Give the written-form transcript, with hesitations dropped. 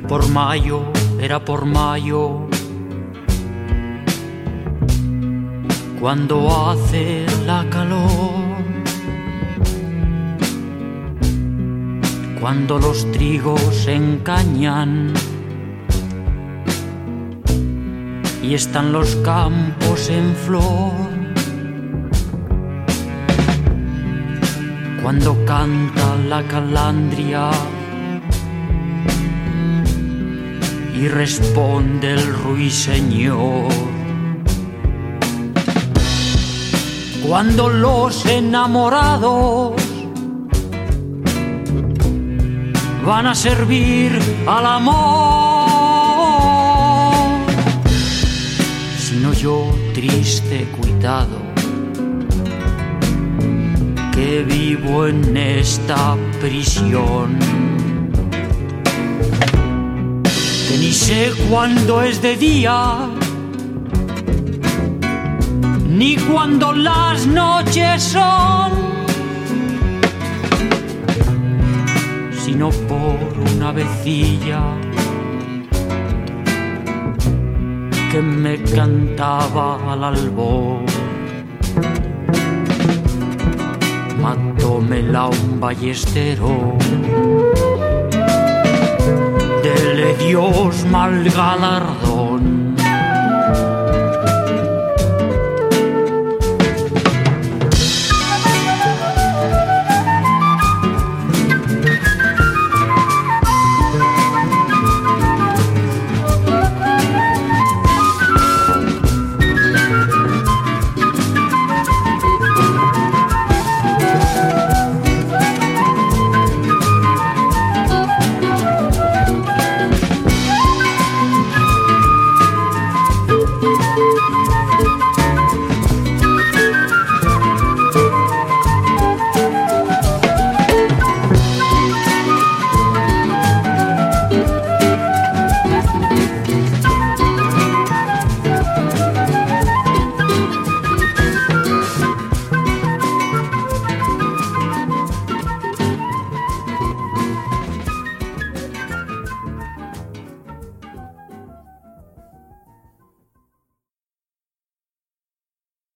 por mayo, era por mayo, cuando hace la calor, cuando los trigos se encañan y están los campos en flor, cuando canta la calandria y responde el ruiseñor, cuando los enamorados van a servir al amor, sino yo triste cuidado que vivo en esta prisión, que ni sé cuándo es de día ni cuándo las noches son, sino por una avecilla que me cantaba al albor. Matómela un ballestero, dele Dios mal galardón.